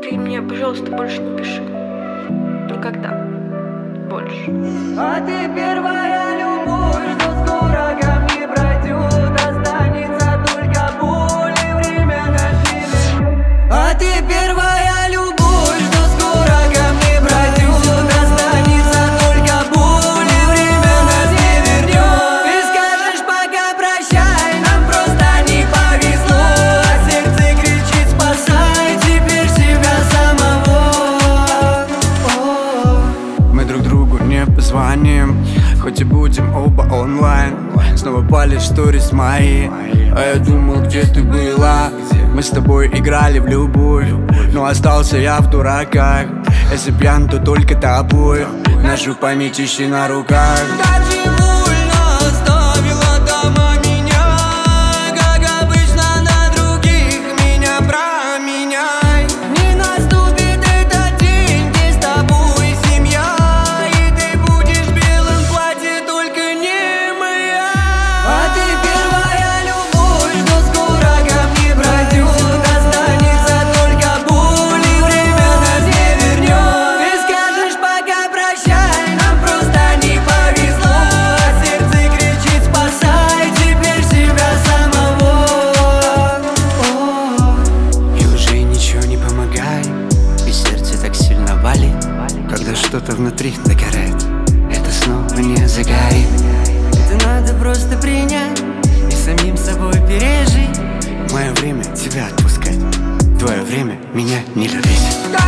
Ты мне, пожалуйста, больше не пиши. Никогда. Больше. А ты первая любовь, что скоро ко мне пройдет. Останется только боль и время нас не вернет. А ты первая любовь, что скоро ко мне пройдет. Останется только боль и время нас не вернет. Ты скажешь пока прощай, нам просто не повезло. А сердце кричит спасай теперь себя самого. Мы друг другу не позвоним, хоть и будем оба онлайн. Снова палишь сторис мои, а я думал, где ты была. Мы с тобой играли в любовь, но остался я в дураках. Если пьян, то только тобой. Нашу память ищи на руках. Даже больно оставила дома меня, как обычно на других меня променяй. Не наступит этот день, где с тобой семья, и ты будешь в белом платье, только не моя. А ты первая любовь, что скоро ко мне пройдет. Останется только боль и время нас не вернет. Ты скажешь пока прощай, нам просто не повезло. А сердце кричит спасай теперь себя самого. И уже ничего не помогает, и сердце так сильно валит. Когда что-то внутри догорает, это снова не загорит. Это надо просто принять и самим собой пережить. Мое время тебя отпускать, твое время меня не любить.